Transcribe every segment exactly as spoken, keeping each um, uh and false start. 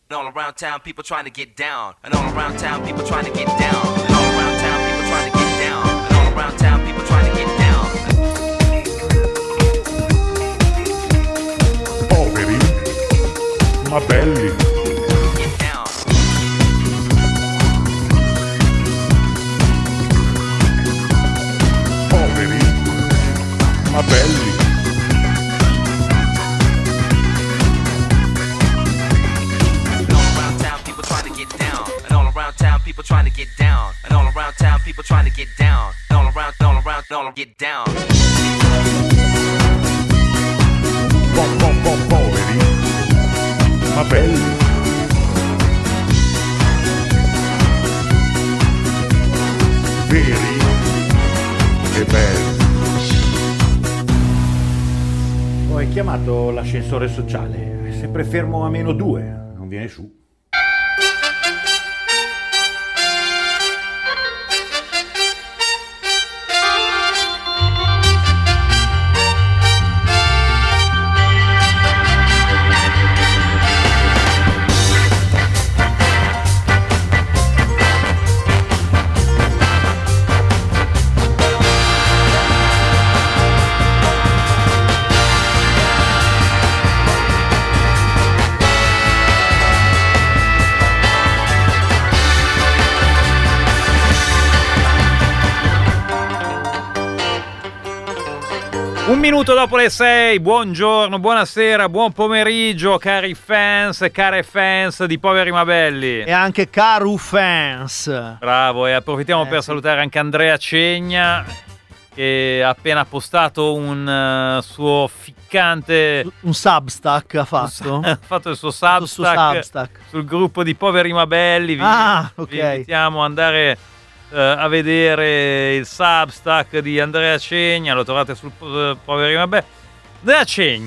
And all around town, people trying to get down. And all around town, people trying to get down. And all around town, people trying to get down. And all around town, people trying to get down. Poveri, ma belli. Get down. Poveri, ma belli. People trying to get down, and all around town, people trying to get down, and all around, all around, all get down. Po, po, po, poveri, ma belli. Veri e belli. Ho chiamato l'ascensore sociale, è sempre fermo a meno due, non viene su. Un minuto dopo le sei, buongiorno, buonasera, buon pomeriggio cari fans e care fans di Poveri ma Belli. E anche caru fans. Bravo, e approfittiamo eh, per sì. salutare anche Andrea Cegna che ha appena postato un uh, suo ficcante... Un Substack ha fatto. ha fatto il suo Substack, Substack, Substack sul gruppo di Poveri ma Belli. Vi, ah, ok. vi invitiamo ad andare... Uh, a vedere il Substack di Andrea Cegna, lo trovate sul uh, Poveri ma Belli. Andrea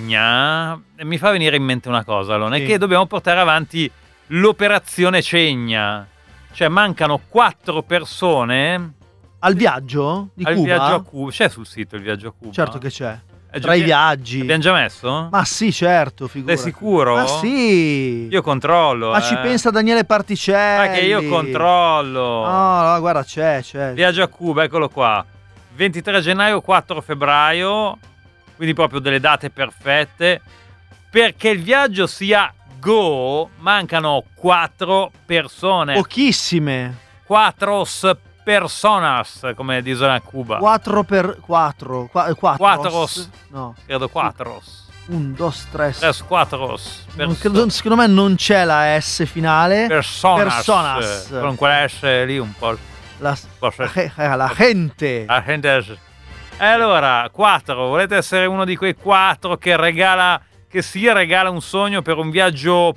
Cegna mi fa venire in mente una cosa, Alone, sì. Che dobbiamo portare avanti l'operazione Cegna, cioè mancano quattro persone al viaggio di al Cuba. Viaggio a Cuba. C'è sul sito il viaggio a Cuba? Certo che c'è. È Tra i viaggi. L'abbiamo già messo? Ma sì, certo, figurati. Sei sicuro? Ma sì. Io controllo. Ma eh. ci pensa Daniele Particelli. Ma che io controllo. No, no, guarda, c'è, c'è. Viaggio a Cuba, eccolo qua. ventitré gennaio, quattro febbraio. Quindi proprio delle date perfette. Perché il viaggio sia go, mancano quattro persone. Pochissime. Quattro personas, come dicono a Cuba. Quattro per quattro. Qua, quattros. Quattros. No. Credo quattros. Un, dos, tres. Tres, quattros. Non credo, secondo me non c'è la S finale. Personas. Personas. Con quella S lì un po'. La, la, la gente. La gente. E allora, quattro. Volete essere uno di quei quattro che regala, che si regala un sogno per un viaggio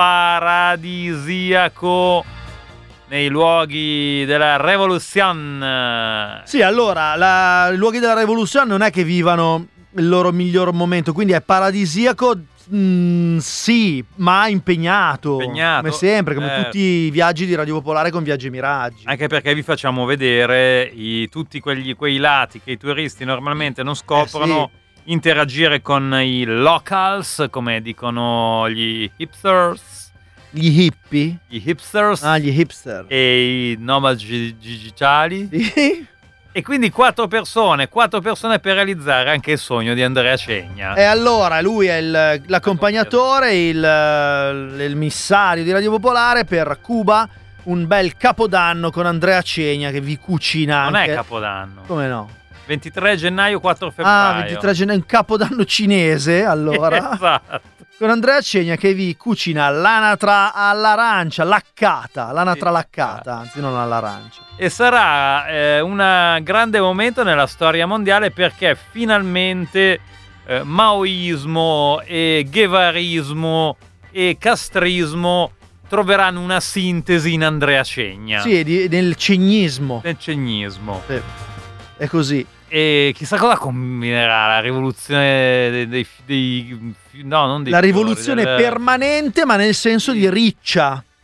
paradisiaco nei luoghi della Revolution? Sì, allora, la, i luoghi della Revolution non è che vivano il loro miglior momento, quindi è paradisiaco, mm, sì, ma impegnato. Impegnato. Come sempre, come eh. tutti i viaggi di Radio Popolare con Viaggi e Miraggi. Anche perché vi facciamo vedere i, tutti quegli, quei lati che i turisti normalmente non scoprono, eh sì. interagire con i locals, come dicono gli hipsters. Gli hippie? Gli hipsters. Ah, gli hipster. E i nomadi digitali. E quindi quattro persone, quattro persone per realizzare anche il sogno di Andrea Cegna. E allora lui è il, l'accompagnatore, il, il missario di Radio Popolare per Cuba, un bel capodanno con Andrea Cegna che vi cucina Non anche. è capodanno. Come no? ventitré gennaio, quattro febbraio. Ah, ventitré gennaio, un capodanno cinese, allora. Esatto. Con Andrea Cegna che vi cucina l'anatra all'arancia, laccata, l'anatra Sì. laccata, anzi non all'arancia. E sarà eh, un grande momento nella storia mondiale perché finalmente eh, maoismo e guevarismo e castrismo troveranno una sintesi in Andrea Cegna. Sì, di, nel cegnismo. Nel cegnismo. Sì. È così. E chissà cosa combinerà la rivoluzione dei, dei, dei no, non dei La fiori, rivoluzione del... permanente, ma nel senso sì. di riccia.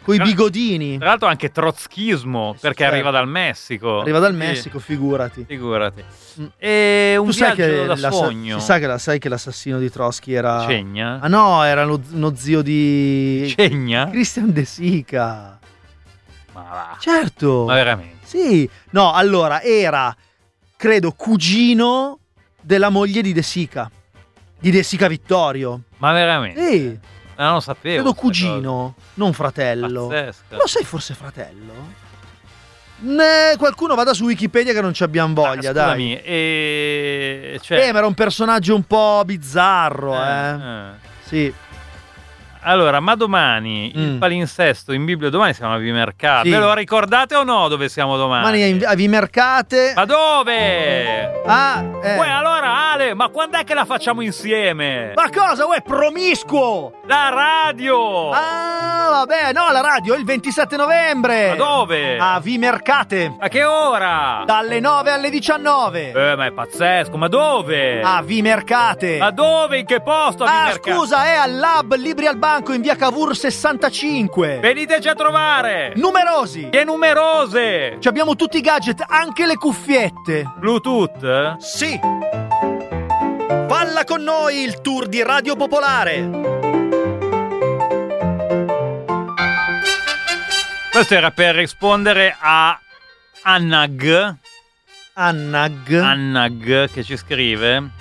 coi Tra- bigodini. Tra l'altro anche trotskismo, perché certo. arriva dal Messico. Arriva dal Sì, Messico, figurati. figurati. Mm. E un Tu sai viaggio che, da l'assa- sogno. si sa che, la, sai che l'assassino di Trotsky era... Cegna? Ah no, era lo, uno zio di... Cegna? Christian De Sica. Ma va. Certo. Ma veramente? Sì. No, allora, era, credo, cugino della moglie di De Sica. Di De Sica Vittorio. Ma veramente? Sì. Ah, non lo sapevo. Credo questa cugino, non fratello. cosa. Pazzesca. Lo sai forse fratello? Ne, qualcuno vada su Wikipedia che non ci abbiamo voglia, Ah, dai. scusami, e... Cioè... Eh, ma era un personaggio un po' bizzarro, eh. eh. Sì. Allora, ma domani il Mm. palinsesto in Bibbia, domani siamo a Vimercate. Sì. Ve lo ricordate o no dove siamo domani? Domani a Invi- a Vimercate. Ma dove? Ah, eh. Uè, allora Ale, ma quando è che la facciamo insieme? Ma cosa, uè, promiscuo? La radio! Ah, vabbè, no, la radio il ventisette novembre. Ma dove? A Vimercate. A che ora? Dalle nove alle diciannove. Eh, ma è pazzesco, ma dove? A Vimercate. Ma dove? In che posto a Ah, Vimercate? scusa, è al Lab Libri al Banco in via Cavour sessantacinque. Veniteci a trovare! Numerosi. Che numerose! Ci abbiamo tutti i gadget, anche le cuffiette. Bluetooth? Sì. Balla con noi il tour di Radio Popolare. Questo era per rispondere a Annag, Annag. Annag che ci scrive.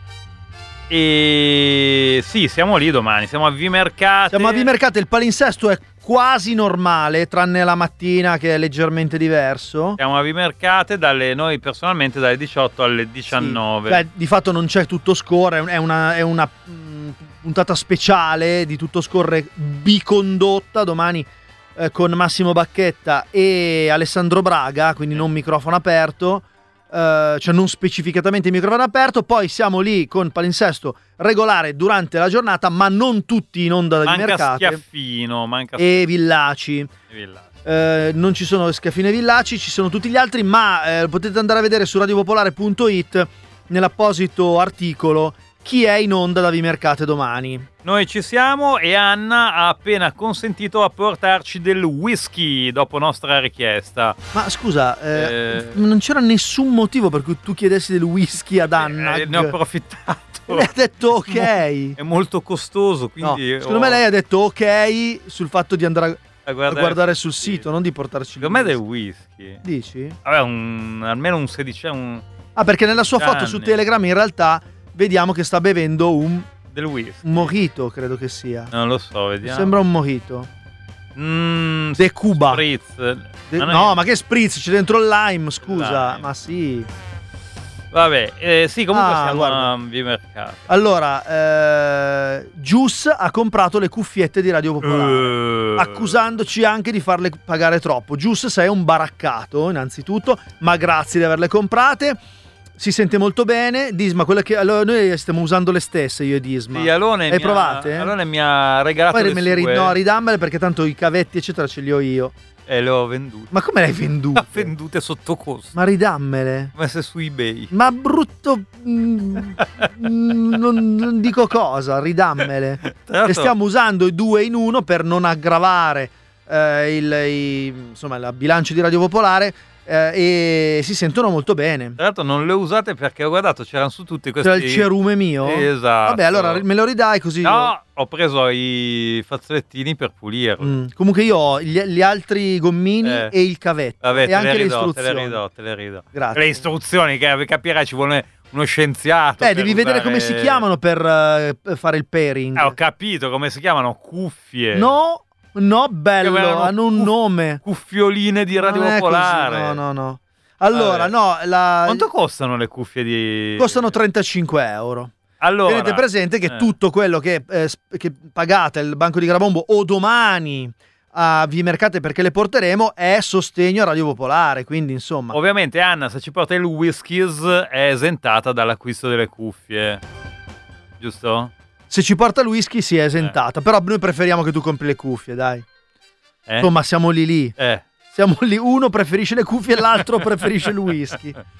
E sì, siamo lì domani, siamo a Vimercate. Siamo a Vimercate, il palinsesto è quasi normale, tranne la mattina che è leggermente diverso. Siamo a Vimercate dalle, noi personalmente dalle diciotto alle diciannove. Sì. Beh, di fatto non c'è Tutto Scorre, è una, è una mh, puntata speciale di Tutto Scorre bicondotta domani eh, con Massimo Bacchetta e Alessandro Braga, quindi non microfono aperto. Uh, cioè non specificatamente microfono aperto. Poi siamo lì con palinsesto regolare durante la giornata, ma non tutti in onda da manca Vimercate Schiaffino, manca e Villaci. Villaci. Uh, non ci sono Schiaffino e Villaci, ci sono tutti gli altri, ma uh, potete andare a vedere su radiopopolare punto it nell'apposito articolo chi è in onda da Vimercate domani. Noi ci siamo e Anna ha appena consentito a portarci del whisky dopo nostra richiesta. Ma scusa, eh, Eh. non c'era nessun motivo per cui tu chiedessi del whisky ad Anna. Eh, ne ho approfittato. Lei ha detto ok. È molto costoso, No, quindi secondo ho- me lei ha detto ok sul fatto di andare a, a a guardare, guardare sul sito, non di portarci il Secondo me è del whisky. whisky. Dici? Vabbè, un, almeno un sedici, un, Ah, perché nella sua foto Anni. su Telegram in realtà vediamo che sta bevendo un, del whisky. un mojito, credo che sia. Non lo so, vediamo. Sembra un mojito. Mm, De Cuba. Spritz. De- Ma non no, è- ma che spritz, c'è dentro il lime, scusa. Lime. Ma sì. Vabbè, eh, sì, comunque Ah, siamo guarda. a Vimercate. Allora, eh, Gius ha comprato le cuffiette di Radio Popolare. Eh. Accusandoci anche di farle pagare troppo. Gius, sei un baraccato, innanzitutto, ma grazie di averle comprate. Si sente molto bene. Disma, quelle che allora, noi stiamo usando le stesse, io e Disma. Sì, Alone Hai mi provate? Ha, Alone mi ha regalato Poi le me le ri- sue no, ridammele perché tanto i cavetti, eccetera, ce li ho io. e le ho vendute. Ma come le hai vendute? Le ho vendute sotto costo. Ma ridammele. Messe su eBay. Ma brutto. mm, mm, non, non dico cosa, ridammele. Tra Le l'altro- stiamo usando i due in uno per non aggravare eh, il, i- insomma, la bilancia di Radio Popolare eh, e si sentono molto bene. Tra l'altro non le usate perché ho guardato, c'erano su tutti questi... C'era il cerume mio. Esatto. Vabbè, allora me lo ridai così. No, ho preso i fazzolettini per pulirlo. Mm, Comunque io ho gli, gli altri gommini Eh. e il cavetto. Vabbè, e te anche le le ridò, te le istruzioni. ridò, te le ridò. Grazie. Le istruzioni, che capirai, ci vuole uno scienziato. Eh, per devi vedere usare- come si chiamano per eh, per fare il pairing. Eh, ho capito come si chiamano, cuffie. No, no, bello, Che avevano hanno un cuff- nome. Cuffioline di Radio Non è così, Popolare. No, no, no. Allora, Vabbè. no, la... Quanto costano le cuffie di... costano trentacinque euro. Allora, Tenete presente che eh, tutto quello che, eh, sp- che pagate al Banco di Garabombo o domani a Vimercate perché le porteremo è sostegno a Radio Popolare, quindi insomma. Ovviamente Anna, se ci porta il whiskies, è esentata dall'acquisto delle cuffie. Giusto? Se ci porta il whisky si è esentata, però noi preferiamo che tu compri le cuffie, dai. Eh? Insomma, siamo lì lì. Eh. Siamo lì, uno preferisce le cuffie e l'altro preferisce il whisky.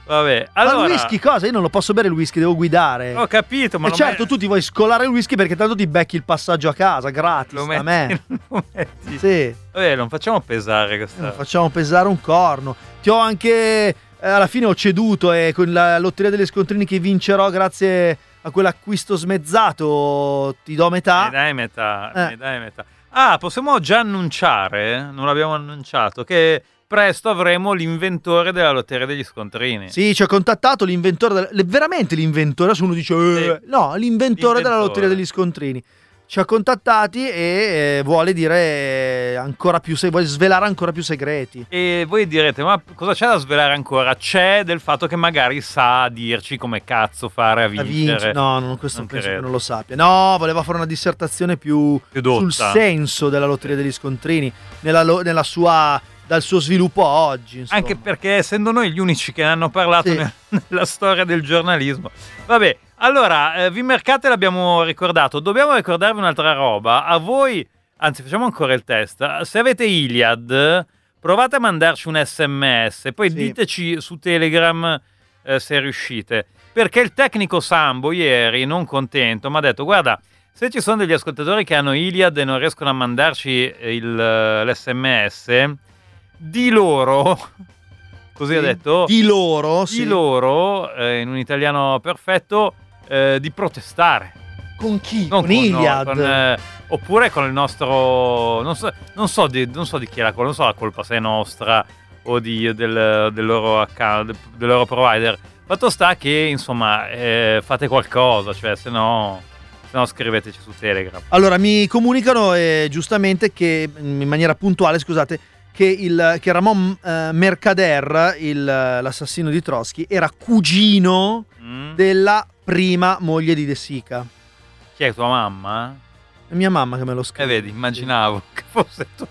Vabbè, Ma allora... il whisky cosa? Io non lo posso bere il whisky, devo guidare. Ho capito, ma e lo certo, me- tu ti vuoi scolare il whisky perché tanto ti becchi il passaggio a casa, gratis, lo a metti, me. lo metti. Sì. Vabbè, non facciamo pesare Eh, questa... non facciamo pesare un corno. Ti ho anche... eh, alla fine ho ceduto e con la lotteria degli scontrini che vincerò grazie a quell'acquisto smezzato ti do metà. Mi dai metà, Eh. mi dai metà. Ah, possiamo già annunciare, non l'abbiamo annunciato, che presto avremo l'inventore della lotteria degli scontrini. Sì, ci ha contattato l'inventore, del- le- veramente l'inventore, adesso uno dice eh, Sì. no, l'inventore della L'inventore. lotteria degli scontrini. Ci ha contattati e eh, vuole dire ancora più, se vuole svelare ancora più segreti. E voi direte, ma cosa c'è da svelare ancora? C'è del fatto che magari sa dirci come cazzo fare a A vincere. vincere. No, no, questo Non penso credo. che non lo sappia. No, voleva fare una dissertazione più, Più dotta. sul senso della lotteria degli scontrini, nella, lo- nella sua, dal suo sviluppo a oggi. insomma. Anche perché essendo noi gli unici che ne hanno parlato Sì. ne- nella storia del giornalismo. Vabbè, allora, eh, Vimercate l'abbiamo ricordato, dobbiamo ricordarvi un'altra roba. A voi, anzi facciamo ancora il test, se avete Iliad, provate a mandarci un sms, poi Sì. diteci su Telegram eh, se riuscite. Perché il tecnico Sambo ieri, non contento, mi ha detto, guarda, se ci sono degli ascoltatori che hanno Iliad e non riescono a mandarci il, l'esse emme esse, di loro, così Sì. ha detto, Di loro, di sì. loro, eh, in un italiano perfetto, eh, di protestare. Con chi? Non con con noi, Iliad. con, eh, oppure con il nostro... Non so, non so di, non so di chi è la colpa, non so la colpa se è nostra o di, del, del loro account, del, del loro provider. Fatto sta che, insomma, eh, fate qualcosa, cioè, se no, se no scriveteci su Telegram. Allora, mi comunicano eh, giustamente che, in maniera puntuale, scusate, che, il, che Ramon eh, Mercader, il, l'assassino di Trotsky, era cugino Mm? della prima moglie di De Sica. Chi è tua mamma? È mia mamma che me lo Eh, scrive. vedi, immaginavo che fosse tua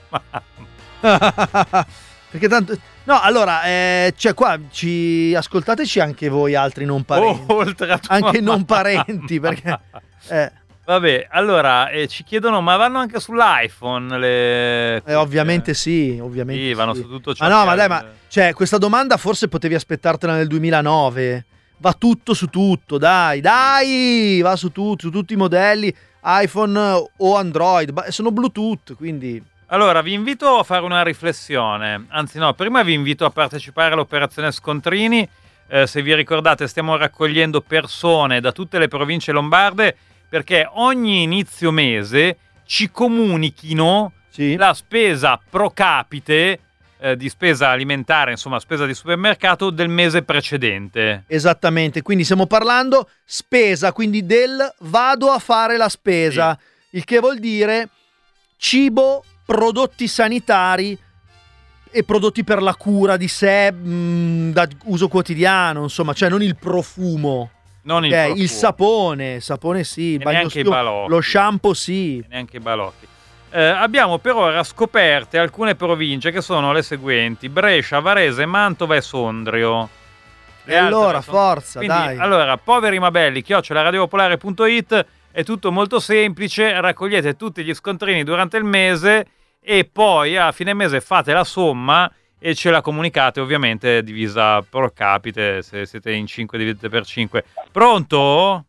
mamma. Perché tanto... No, allora, eh, cioè qua ci ascoltateci anche voi altri non parenti. Oh, oltre a tua Anche non mamma. parenti, perché... Eh, Vabbè, allora eh, ci chiedono, ma vanno anche sull'iPhone le... eh, ovviamente sì, ovviamente Sì, vanno sì. su tutto ciò Ma no, che ma ha- dai, ma cioè, questa domanda forse potevi aspettartela nel duemilanove. Va tutto su tutto, dai, dai, va su tutto, su tutti i modelli, iPhone o Android, ma sono Bluetooth, quindi... Allora, vi invito a fare una riflessione, anzi no, prima vi invito a partecipare all'operazione Scontrini. Eh, se vi ricordate, stiamo raccogliendo persone da tutte le province lombarde perché ogni inizio mese ci comunichino Sì. la spesa pro capite eh, di spesa alimentare, insomma spesa di supermercato del mese precedente. Esattamente, quindi stiamo parlando spesa, quindi del vado a fare la spesa, il che vuol dire cibo, prodotti sanitari e prodotti per la cura di sé mh, da uso quotidiano, insomma, cioè non il profumo, Non il, ok? profumo, il sapone, sapone sì, il E neanche i bagnoschiuma- balocchi. lo shampoo sì. e neanche i balocchi. Eh, abbiamo per ora scoperte alcune province che sono le seguenti: Brescia, Varese, Mantova e Sondrio. Le E altre allora, sono- forza, Quindi, dai. allora, poveri mabelli, chiocciola radiopopolare punto it, è tutto molto semplice, raccogliete tutti gli scontrini durante il mese e poi a fine mese fate la somma e ce la comunicate, ovviamente divisa pro capite, se siete in cinque dividete per cinque. Pronto?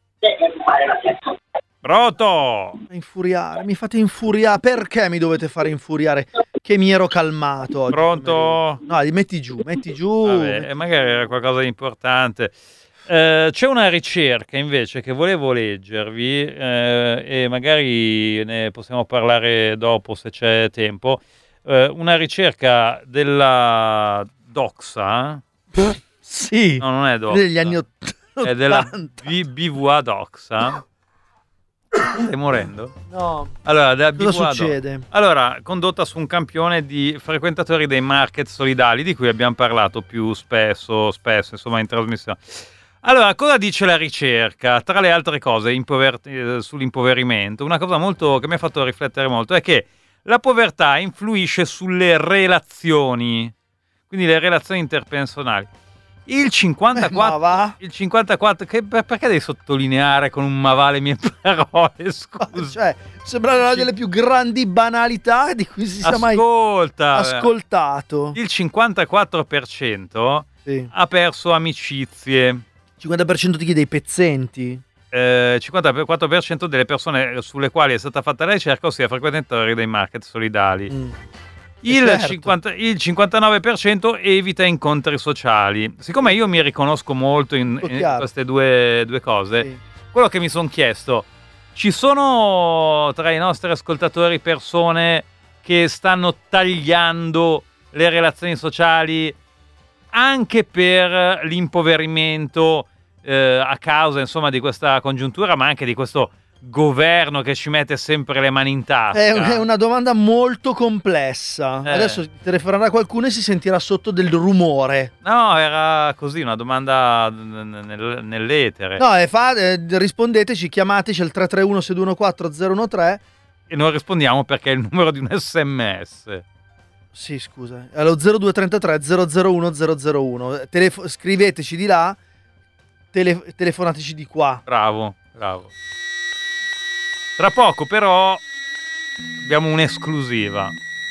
Pronto? Infuriare, mi fate infuriare, perché mi dovete fare infuriare? Che mi ero calmato oggi. Pronto? No, li metti giù, metti giù. Vabbè, magari era qualcosa di importante. Eh, c'è una ricerca invece che volevo leggervi eh, e magari ne possiamo parlare dopo se c'è tempo. Eh, una ricerca della Doxa, Sì, no, non è Doxa, negli anni ottanta. è della B- BVA Doxa. Stai morendo? No, Allora, della cosa B V A succede? Allora, condotta su un campione di frequentatori dei market solidali, di cui abbiamo parlato più spesso, spesso, insomma, in trasmissione. Allora, cosa dice la ricerca? Tra le altre cose, impover- eh, sull'impoverimento, una cosa molto che mi ha fatto riflettere molto è che la povertà influisce sulle relazioni, quindi le relazioni interpersonali. Il cinquantaquattro, Eh, ma va? il cinquantaquattro che, per- perché devi sottolineare con un mavale le mie parole, scusa? Cioè, sembra una delle più grandi banalità di cui si sia mai Ascolta, ascoltato. il cinquantaquattro per cento Sì. ha perso amicizie. cinquanta per cento di chi? Dei pezzenti? Eh, cinquantaquattro per cento delle persone sulle quali è stata fatta la ricerca, ossia frequentatori dei market solidali. Mm. Il, certo. cinquanta il cinquantanove per cento evita incontri sociali. Siccome io mi riconosco molto in, Tutto in chiaro. queste due, due cose, Sì. quello che mi sono chiesto, ci sono tra i nostri ascoltatori persone che stanno tagliando le relazioni sociali anche per l'impoverimento eh, a causa, insomma, di questa congiuntura, ma anche di questo governo che ci mette sempre le mani in tasca? È, è una domanda molto complessa. Eh. Adesso telefonerà qualcuno e si sentirà sotto del rumore. No, era così, una domanda nel- nell'etere. No, è fa- eh, rispondeteci, chiamateci al tre tre uno sei due uno quattro zero uno tre. E non rispondiamo perché è il numero di un sms. Sì, scusa. Allo zero due tre tre zero zero uno zero zero uno. Telefo- scriveteci di là, tele- telefonateci di qua. Bravo, bravo. Tra poco però abbiamo un'esclusiva.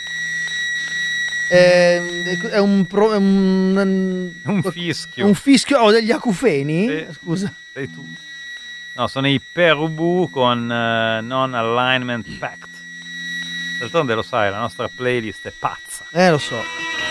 È, è un, pro- è un, Un fischio. un fischio. Ho degli acufeni? Sì. Scusa. Sei tu. No, sono i Perubu con eh, Non Alignment Pact. D'altronde lo sai, la nostra playlist è pazza. Eh, lo so.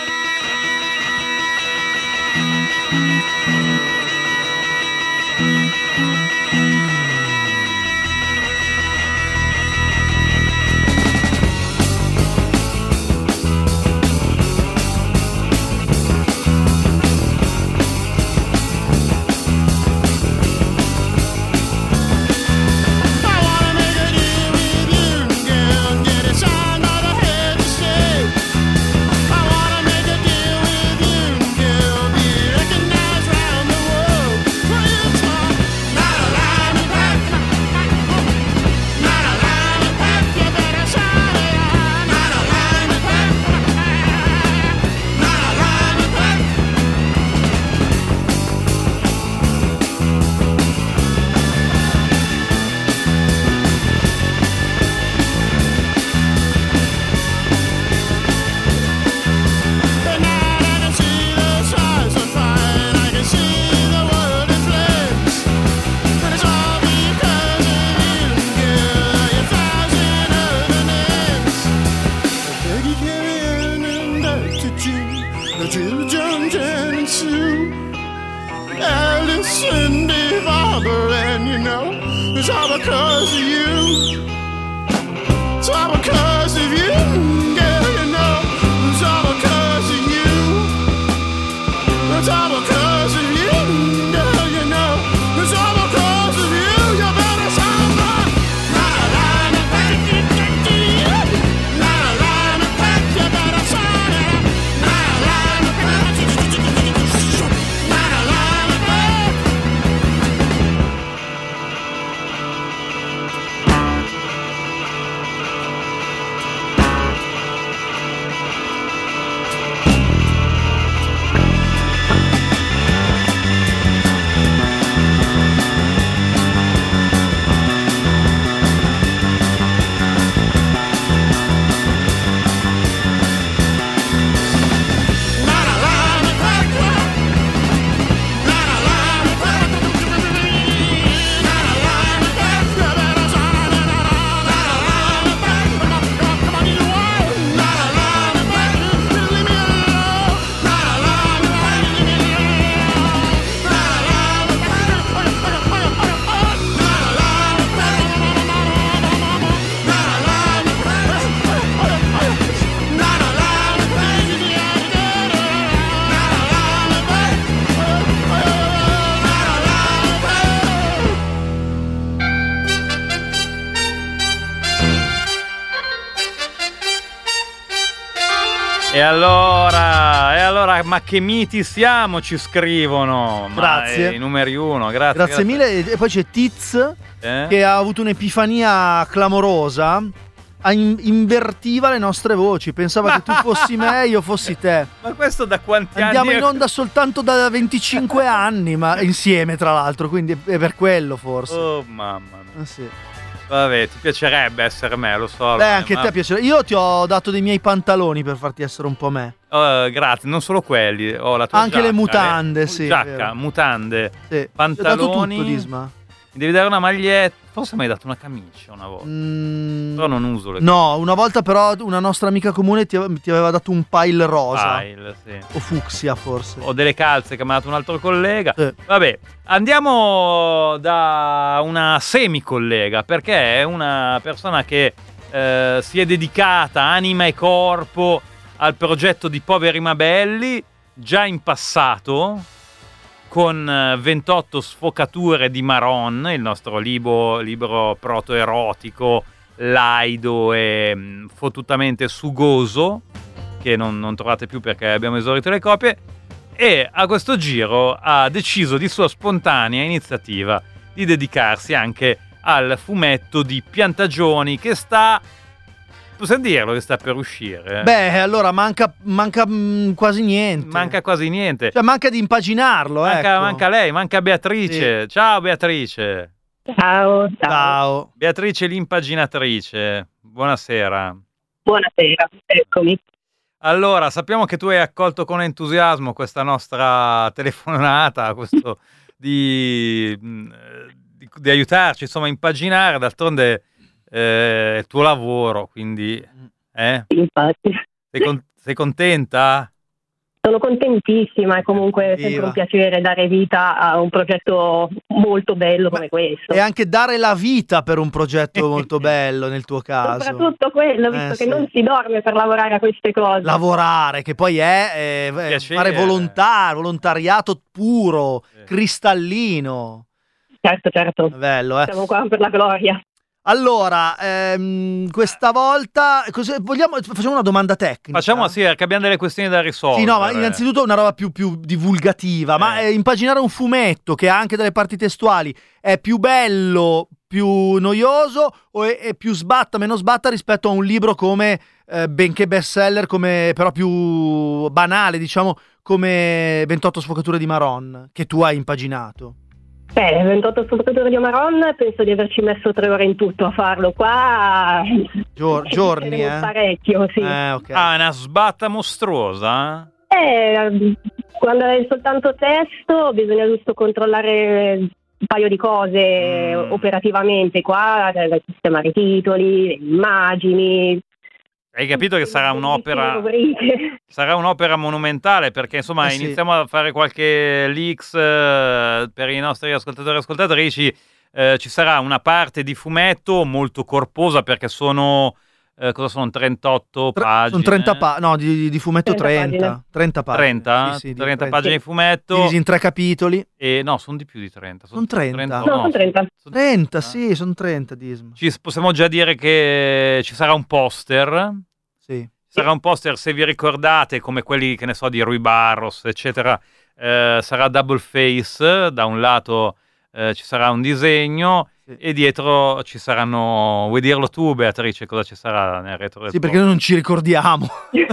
E allora, e allora, ma che miti siamo, ci scrivono. Grazie. Ma, eh, I numeri uno, grazie. Grazie mille. E poi c'è Tiz Eh? che ha avuto un'epifania clamorosa. A in- invertiva le nostre voci. Pensava che tu fossi me e io fossi te. Ma questo da quanti Andiamo anni? in onda soltanto da venticinque anni, ma insieme tra l'altro, quindi è per quello forse. Oh mamma mia. Eh sì. Vabbè, ti piacerebbe essere me, lo so. Beh, anche ma... a te piace. Io ti ho dato dei miei pantaloni per farti essere un po' me. Oh, grazie, non solo quelli, ho la tua Anche giacca, le mutande, le... sì, Giacca, vero. mutande, Sì. pantaloni. Ti ho dato tutto, Disma. Mi devi dare una maglietta. Forse mi hai dato una camicia una volta. Mm, Però non uso le no, una volta però una nostra amica comune ti, ti aveva dato un pile rosa. file, sì. O fucsia, forse. Ho delle calze che mi ha dato un altro collega. Sì. Vabbè, andiamo da una semi-collega, perché è una persona che eh, si è dedicata anima e corpo al progetto di Poveri ma Belli, già in passato, con ventotto sfocature di Maron, il nostro libro, libro proto-erotico, laido e mh, fottutamente sugoso, che non, non trovate più perché abbiamo esaurito le copie, e a questo giro ha deciso di sua spontanea iniziativa di dedicarsi anche al fumetto di Piantagioni, che sta... Possiamo dirlo che sta per uscire? Beh, allora manca, manca mh, quasi niente. Manca quasi niente. Cioè, manca di impaginarlo, Manca, ecco. manca lei, manca Beatrice. Ciao Beatrice. Ciao, ciao. Ciao. Beatrice l'impaginatrice. Buonasera. Buonasera, eccomi. Allora, sappiamo che tu hai accolto con entusiasmo questa nostra telefonata, questo di, di, di aiutarci, insomma, a impaginare. D'altronde eh, il tuo lavoro, quindi eh? Infatti. Sei, con- sei contenta? Sono contentissima, è comunque Viva. sempre un piacere dare vita a un progetto molto bello come questo. E anche dare la vita per un progetto molto bello nel tuo caso. Soprattutto quello, visto Eh, che sì. non si dorme per lavorare a queste cose. Lavorare, che poi è, eh, è Piacere. fare volontà, volontariato puro, Sì. cristallino. Certo, certo. Bello, eh. Siamo qua per la gloria. Allora, ehm, questa volta cos'è- vogliamo, facciamo una domanda tecnica. Facciamo sì, perché abbiamo delle questioni da risolvere. Sì, no, ma innanzitutto una roba più, più divulgativa, ma Eh. eh, impaginare un fumetto che ha anche delle parti testuali è più bello, più noioso o è, è più sbatta, meno sbatta rispetto a un libro come, eh, benché bestseller, come, però più banale, diciamo, come ventotto sfocature di Maron, che tu hai impaginato? Beh, ventotto sfocature di Maron, penso di averci messo tre ore in tutto a farlo. Qua Gior- giorni, eh? parecchio, sì. Eh, ok. Ah, è una sbatta mostruosa? Eh, quando è soltanto testo bisogna giusto controllare un paio di cose Mm. operativamente. Qua eh, sistemare i titoli, le immagini. Hai capito che sarà un'opera Rubriche. sarà un'opera monumentale, perché insomma Eh sì. iniziamo a fare qualche leaks eh, per i nostri ascoltatori e ascoltatrici. Eh, ci sarà una parte di fumetto molto corposa, perché sono eh, cosa sono trentotto Tre- pagine. Sono trenta pa- no, di, di fumetto trenta trenta. pagine. trenta pagine. trenta? Sì, sì, di trenta trenta. pagine di fumetto. Divisi in tre capitoli. E no, sono di più di trenta. Son trenta. No, sono trenta. sono trenta, sì, sono trenta, Disma. Ci possiamo già dire che ci sarà un poster. Sì. Sarà un poster, se vi ricordate, come quelli, che ne so, di Rui Barros, eccetera. Eh, sarà double face, da un lato eh, ci sarà un disegno Sì. e dietro ci saranno... Vuoi dirlo tu, Beatrice, cosa ci sarà nel retro del Sì, perché noi non ci ricordiamo.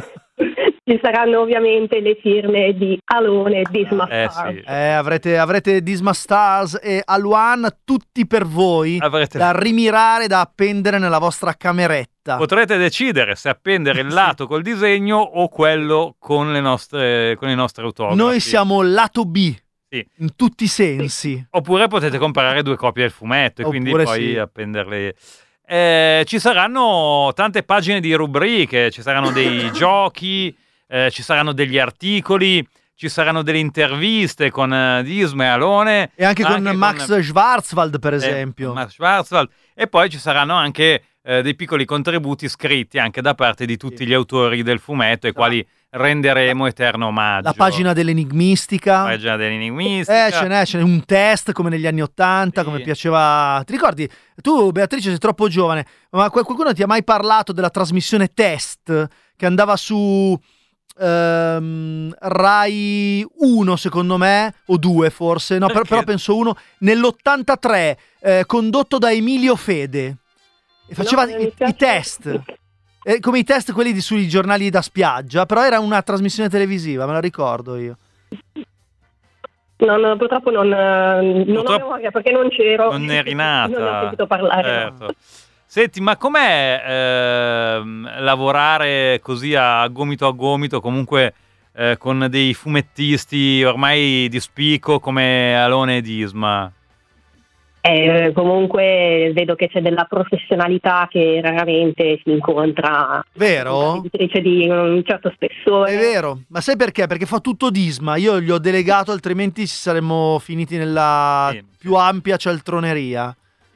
Ci saranno ovviamente le firme di Alone e Disma Eh Star. sì, Eh, avrete, avrete Disma Stars e Aluan tutti per voi, avrete... da rimirare, da appendere nella vostra cameretta. Potrete decidere se appendere il lato col disegno o quello con, le nostre, con i nostri autografi. Noi siamo lato B, Sì. in tutti i sensi. Oppure potete comprare due copie del fumetto e quindi Oppure poi sì. appenderle. Eh, ci saranno tante pagine di rubriche, ci saranno dei giochi, eh, ci saranno degli articoli, ci saranno delle interviste con eh, Disma e Alone. E anche con Max Schwarzwald, per eh, esempio. con Max Schwarzwald. E poi ci saranno anche eh, dei piccoli contributi scritti anche da parte di tutti Sì. gli autori del fumetto, ai quali renderemo eterno omaggio. La pagina dell'enigmistica. La pagina dell'enigmistica. Eh, ce n'è, ce n'è un test come negli anni Ottanta, Sì. come piaceva. Ti ricordi? Tu, Beatrice, sei troppo giovane, ma qual- qualcuno ti ha mai parlato della trasmissione Test che andava su ehm, Rai uno, secondo me, o due forse, no, per- Perché? però penso uno, nell'ottantatré, eh, condotto da Emilio Fede. E faceva No, mi i, i piace. test. Eh, come i test quelli di- sui giornali da spiaggia, però era una trasmissione televisiva, me la ricordo io. Non, purtroppo non, non Purtroppo avevo voglia perché non c'ero. non eri nata. Non ho sentito parlare. Certo. Senti, ma com'è ehm, lavorare così a gomito a gomito, comunque eh, con dei fumettisti ormai di spicco come Alone ed Isma? Eh, comunque vedo che c'è della professionalità che raramente si incontra. Vero? Un'editrice di un certo spessore. È vero, ma sai perché? Perché fa tutto Disma, io gli ho delegato, altrimenti ci saremmo finiti nella Sì. più ampia cialtroneria.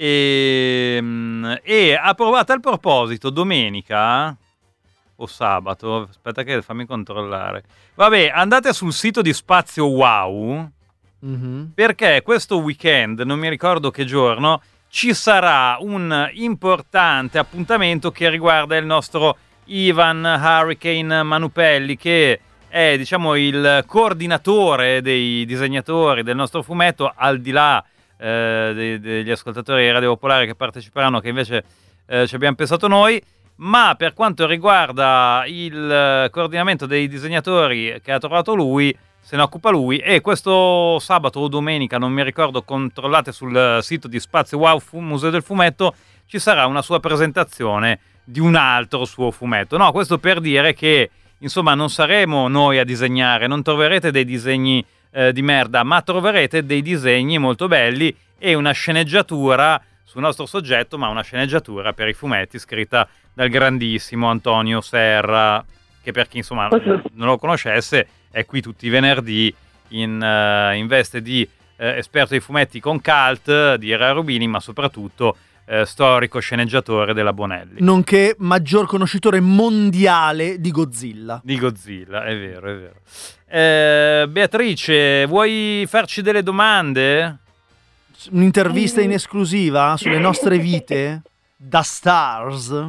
E, e a provate al proposito, domenica o sabato, aspetta che fammi controllare. Vabbè, andate sul sito di Spazio Wow, Mhm. perché questo weekend, non mi ricordo che giorno, ci sarà un importante appuntamento che riguarda il nostro Ivan Hurricane Manupelli, che è, diciamo, il coordinatore dei disegnatori del nostro fumetto, al di là eh, de- degli ascoltatori di Radio Popolare che parteciperanno, che invece eh, ci abbiamo pensato noi. Ma per quanto riguarda il eh, coordinamento dei disegnatori che ha trovato lui, se ne occupa lui, e questo sabato o domenica, non mi ricordo, controllate sul sito di Spazio Wow Fu- Museo del Fumetto, ci sarà una sua presentazione di un altro suo fumetto. No, questo per dire che, insomma, non saremo noi a disegnare, non troverete dei disegni eh, di merda, ma troverete dei disegni molto belli e una sceneggiatura sul nostro soggetto, ma una sceneggiatura per i fumetti scritta dal grandissimo Antonio Serra, che per chi, insomma, non lo conoscesse, è qui tutti i venerdì in, uh, in veste di uh, esperto di fumetti con cult di Ira Rubini, ma soprattutto uh, storico sceneggiatore della Bonelli. Nonché maggior conoscitore mondiale di Godzilla. Di Godzilla, è vero, è vero. Eh, Beatrice, vuoi farci delle domande? Un'intervista in esclusiva sulle nostre vite da stars.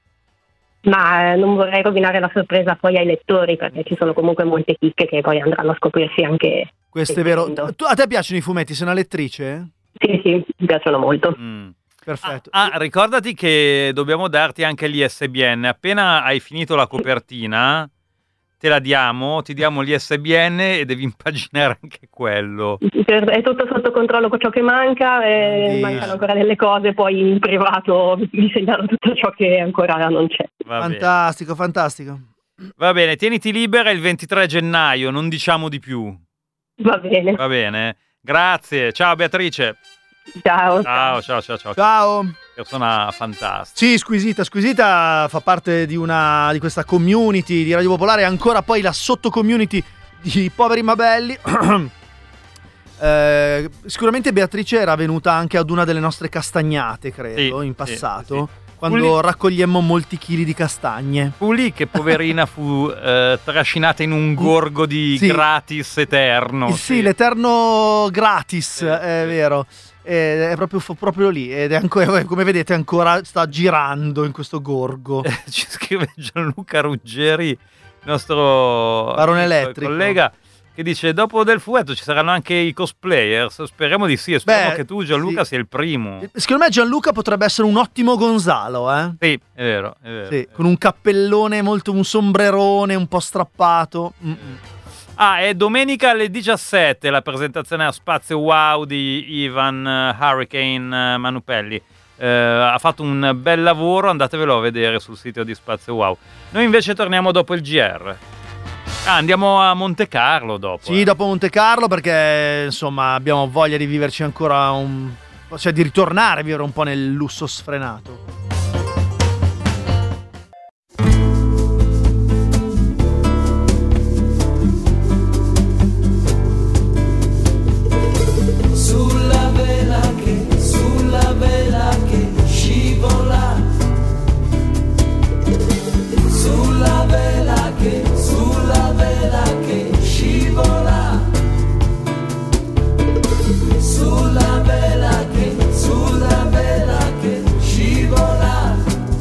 Ma eh, non vorrei rovinare la sorpresa poi ai lettori, perché ci sono comunque molte chicche che poi andranno a scoprirsi anche. Questo è vero. leggendo. Tu, a te piacciono i fumetti? Sei una lettrice? Sì, sì, mi piacciono molto. Mm. Perfetto. Ah, ah, ricordati che dobbiamo darti anche l'I S B N. Appena hai finito la copertina, te la diamo, ti diamo l'I S B N e devi impaginare anche quello. È tutto sotto controllo con ciò che manca, e Sì. mancano ancora delle cose, poi in privato vi segnalo tutto ciò che ancora non c'è. Va bene. Fantastico, fantastico. Va bene, tieniti libera il ventitré gennaio, non diciamo di più. Va bene, Va bene? Grazie. Ciao Beatrice. ciao. Ciao, ciao, ciao, ciao. Ciao. Persona fantastica. Sì, Squisita, Squisita fa parte di una di questa community di Radio Popolare, ancora poi la sotto-community di Poveri ma Belli. Eh, sicuramente Beatrice era venuta anche ad una delle nostre castagnate, credo, Sì, in sì, passato, sì, sì. quando Fu lì- raccogliemmo molti chili di castagne. Fu lì che poverina fu eh, trascinata in un gorgo di Sì. gratis eterno. Eh sì, l'eterno gratis, Sì, è sì. vero. Ed è proprio, proprio lì, ed è ancora, come vedete, ancora sta girando in questo gorgo. Ci scrive Gianluca Ruggeri, il nostro Barone eh, elettrico. collega, che dice: dopo del fumetto ci saranno anche i cosplayers. Speriamo di sì, e speriamo Beh, che tu, Gianluca, sì. sia il primo. Secondo me Gianluca potrebbe essere un ottimo Gonzalo, eh? Sì, è vero, è vero. Sì, con un cappellone molto, un sombrerone un po' strappato. Mm-mm. Ah, è domenica alle diciassette la presentazione a Spazio Wow di Ivan eh, Hurricane eh, Manupelli. Eh, ha fatto un bel lavoro, andatevelo a vedere sul sito di Spazio Wow. Noi invece torniamo dopo il G R. Ah, andiamo a Monte Carlo dopo. Sì, eh. dopo Monte Carlo, perché insomma abbiamo voglia di viverci ancora un... cioè di ritornare a vivere un po' nel lusso sfrenato. Sulla vela che, sulla vela che scivola, sulla vela che, sulla vela che scivola, sulla vela che, sulla vela che scivola,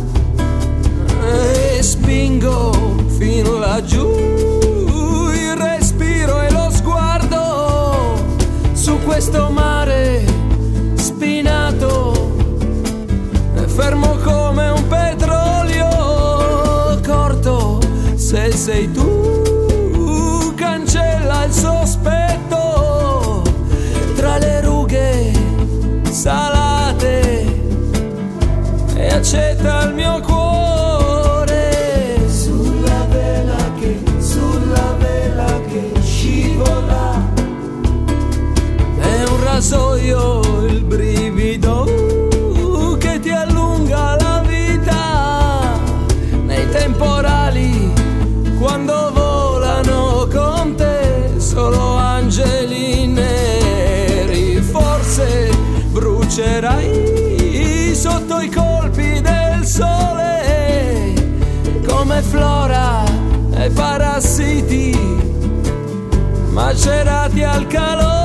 e spingo fin laggiù il respiro e lo sguardo su questo mare spinato, fermo come un petrolio corto. Se sei tu, cancella il sospetto, accetta il mio cuore. Sulla vela che, sulla vela che scivola, è un rasoio il brivido che ti allunga la vita nei temporali, quando volano con te solo angeli neri. Forse brucerai sotto i colpi del sole come flora e parassiti macerati al calore.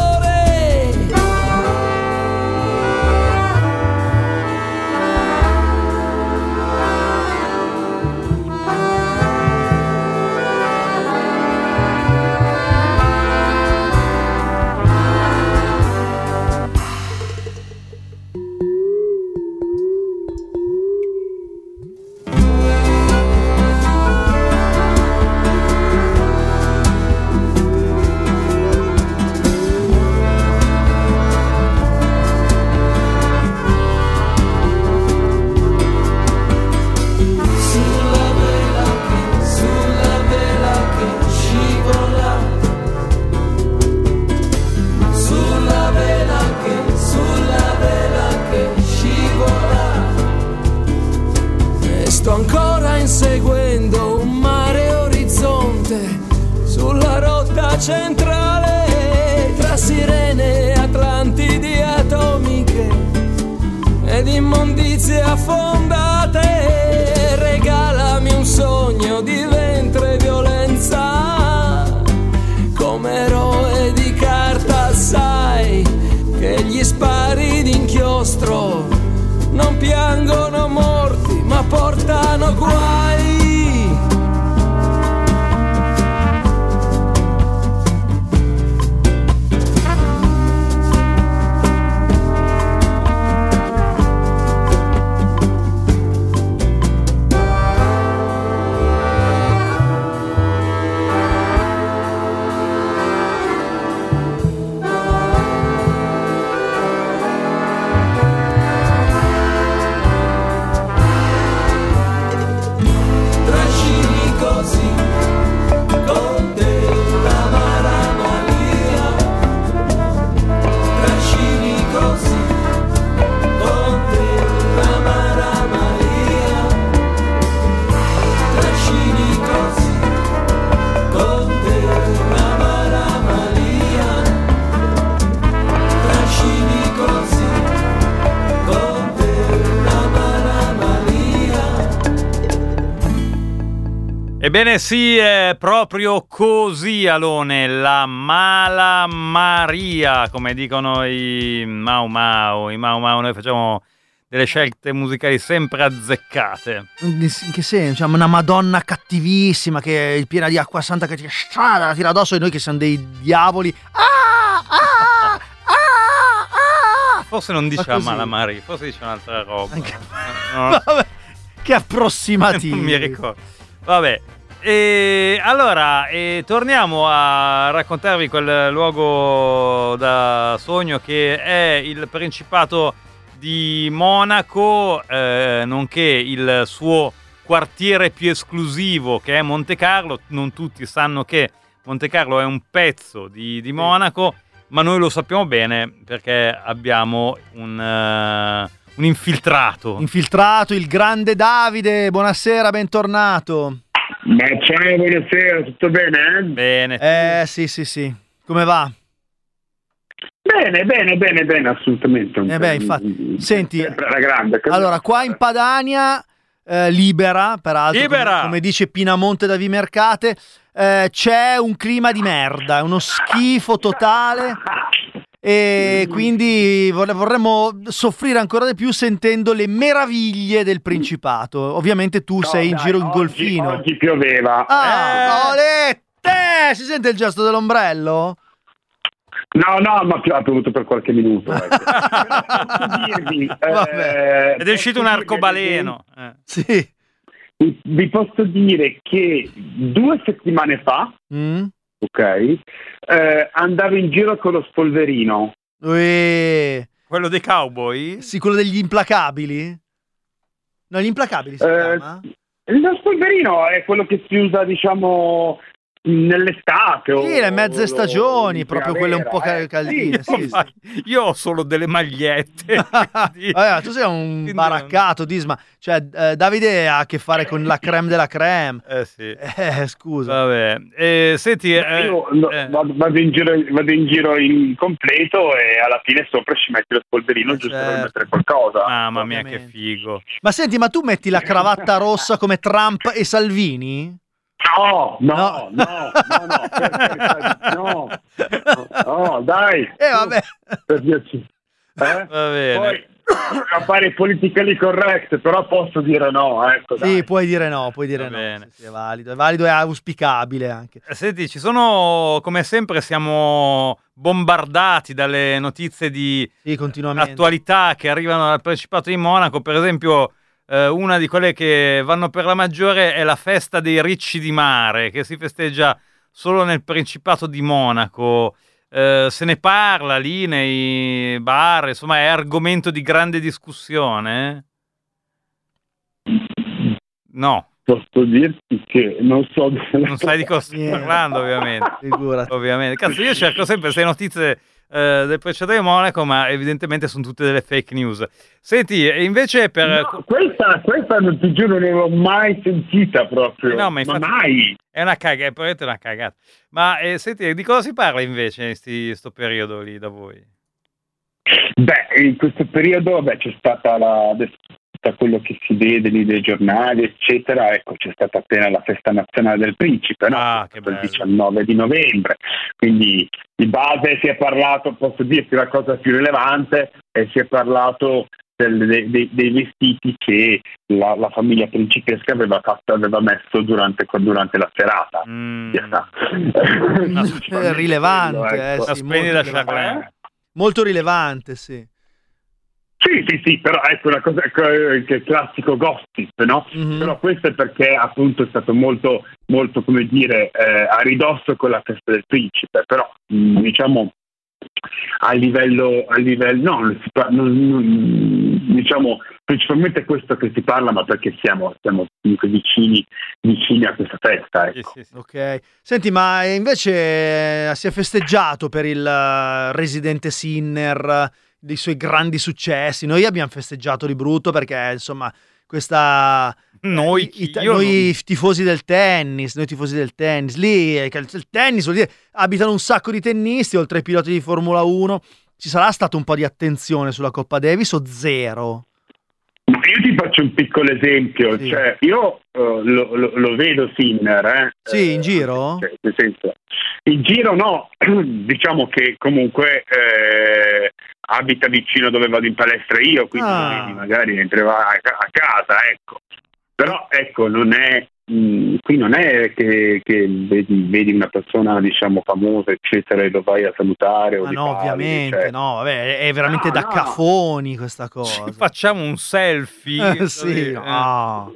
Sto ancora inseguendo un mare orizzonte sulla rotta centrale, tra sirene, Atlantidi atomiche ed immondizie affondate. Regalami un sogno di ventre e violenza, come eroe di carta, sai che gli spari d'inchiostro non piangono morti ma portano guai. Ebbene sì, è proprio così, Alone, la mala Maria, come dicono i Mau Mau, i Mau Mau. Noi facciamo delle scelte musicali sempre azzeccate. In che senso? Cioè, una Madonna cattivissima che è piena di acqua santa che ti la tira addosso, e noi che siamo dei diavoli. Ah, ah, ah, ah. Forse non dice la mala Maria, forse dice un'altra roba. Anche... No, no. Vabbè, che approssimativi. Non mi ricordo. Vabbè. E allora, e torniamo a raccontarvi quel luogo da sogno che è il Principato di Monaco, eh, nonché il suo quartiere più esclusivo, che è Monte Carlo. Non tutti sanno che Monte Carlo è un pezzo di, di Monaco, ma noi lo sappiamo bene perché abbiamo un, uh, un infiltrato. Infiltrato, il grande Davide. Buonasera, bentornato. Ma ciao, buonasera, tutto bene? Eh? Bene. Eh sì sì sì. Come va? Bene, bene, bene, bene, assolutamente. Eh beh, infatti. Senti, la grande. allora qua in Padania, eh, libera, peraltro, libera. Come, come dice Pinamonte da Vimercate, eh, c'è un clima di merda, uno schifo totale. E quindi vorremmo soffrire ancora di più sentendo le meraviglie del Principato. Ovviamente tu No, sei in dai, giro in oggi, golfino. Oggi pioveva. Ah, Eh. olette! Si sente il gesto dell'ombrello? No, no, ma ha piovuto per qualche minuto. Ecco. Posso dirvi, eh, Ed è uscito un posso arcobaleno. dirvi- Eh. Sì. Vi, vi posso dire che due settimane fa, Mm? ok, eh, andavo in giro con lo spolverino. Uè. Quello dei cowboy? Sì, quello degli implacabili? No, gli implacabili si Eh, chiama? Lo spolverino è quello che si usa, diciamo, nell'estate. o- Sì, le mezze o- stagioni, in proprio quelle un po' primavera, cal- caldine. Sì, Sì, Ma sì. io ho solo delle magliette. quindi- Vabbè, tu sei un quindi- baraccato, Disma. Cioè, eh, Davide ha a che fare con la creme della creme. Eh sì. Eh, scusa. Vabbè. Eh, senti, eh, Io no, eh, vado, vado in giro, vado in giro in completo e alla fine sopra ci metti lo spolverino Eh, giusto certo. per mettere qualcosa. mamma mia, che ovviamente. figo. Ma senti, ma tu metti la cravatta rossa come Trump e Salvini? No, no, No. no, no, no, per carità, no, no, dai. Eh, vabbè. Per piacere. Eh? Va bene. Poi a fare politically correct, però posso dire no, ecco. Sì, dai. puoi dire no, puoi dire Va no. bene. Sì, sì, è valido, è valido e auspicabile anche. Eh, Senti, ci sono, come sempre, siamo bombardati dalle notizie di Sì, continuamente. attualità che arrivano dal Principato di Monaco. Per esempio, eh, una di quelle che vanno per la maggiore è la festa dei ricci di mare, che si festeggia solo nel Principato di Monaco. Eh, se ne parla lì nei bar, insomma, è argomento di grande discussione? No, Posso dirti che non so. non sai di cosa sto Niente. parlando, ovviamente. Figurati. Ovviamente. Cazzo, io cerco sempre queste notizie eh, del Principato di Monaco, ma evidentemente sono tutte delle fake news. Senti, e invece per... No, questa, questa non ti giuro, non l'ho mai sentita proprio. Eh no, ma infatti- mai. È una cagata, è probabilmente una cagata. Ma eh, senti, di cosa si parla invece in questo periodo lì da voi? Beh, in questo periodo vabbè, c'è stata la, da quello che si vede lì dei giornali, eccetera, ecco, c'è stata appena la festa nazionale del principe, no? Ah, che il bello. diciannove di novembre, quindi di base si è parlato, posso dirti la cosa più rilevante, e si è parlato del- dei, dei- dei vestiti che la, la famiglia principesca aveva fatto, aveva messo durante, durante la serata. Mm, Ya sta. È rilevante, Quello, eh, ecco. la sì, splendida molto rilevante. Charlene. Molto rilevante, sì. Sì, sì, sì, però ecco una cosa che che è classico gossip, no? Mhm. Però questo è perché appunto è stato molto, molto come dire, eh, a ridosso con la festa del principe, però mh, diciamo a livello, a livello no, non si par- non- non- diciamo principalmente questo che si parla, ma perché siamo, siamo comunque vicini, vicini a questa festa, Sì, ecco. sì, sì. Ok. Senti, ma invece eh, si è festeggiato per il eh, Residente Sinner, eh, dei suoi grandi successi. Noi abbiamo festeggiato di brutto perché, insomma, questa... Noi, i- i- io noi tifosi del tennis, noi tifosi del tennis, lì eh, che il il tennis vuol dire abitano un sacco di tennisti, oltre ai piloti di Formula uno. Ci sarà stato un po' di attenzione sulla Coppa Davis o zero? Ma io ti faccio un piccolo esempio, Sì. cioè io eh, lo, lo- lo vedo Sinner, eh? Sì, in Eh, giro? cioè, nel senso, in giro no, diciamo che comunque eh, abita vicino dove vado in palestra io, quindi Ah. lo vedi magari mentre va a, a casa, ecco. Però ecco, non è mh, qui non è che, che vedi, vedi una persona diciamo famosa eccetera e lo vai a salutare o Ma gli no, parli, ovviamente, cioè. no, vabbè, è veramente No, da no. cafoni questa ci cosa. facciamo un selfie. Eh, sì, Eh. no.